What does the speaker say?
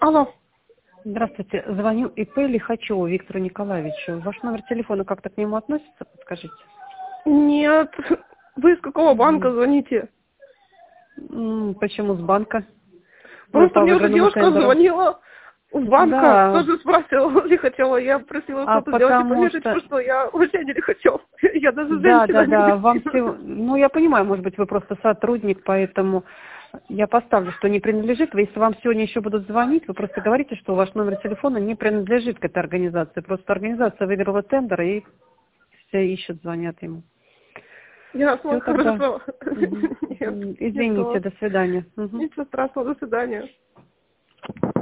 Алло. Здравствуйте. Звоню ИП Лихачеву Виктору Николаевичу. Ваш номер телефона как-то к нему относится, подскажите? Нет. Вы из какого банка звоните? Почему с банка? Мы Просто по мне уже выигранному девушка тендеру. звонила с банка, Да, тоже спрашивала Лихачева. Я просила что-то сделать и потому поверить, что... что я вообще не Лихачев. Я даже женщина, не Да, вам мужчина. все... Ну, я понимаю, может быть, вы просто сотрудник, поэтому я поставлю, что не принадлежит. Если вам сегодня еще будут звонить, вы просто говорите, что ваш номер телефона не принадлежит к этой организации. Просто организация выиграла тендер, и все ищут, звонят ему. Ясно, Все тогда. хорошо. Мгм. Нет, Извините, ничего. до свидания. Мгм. Ничего страшного, до свидания.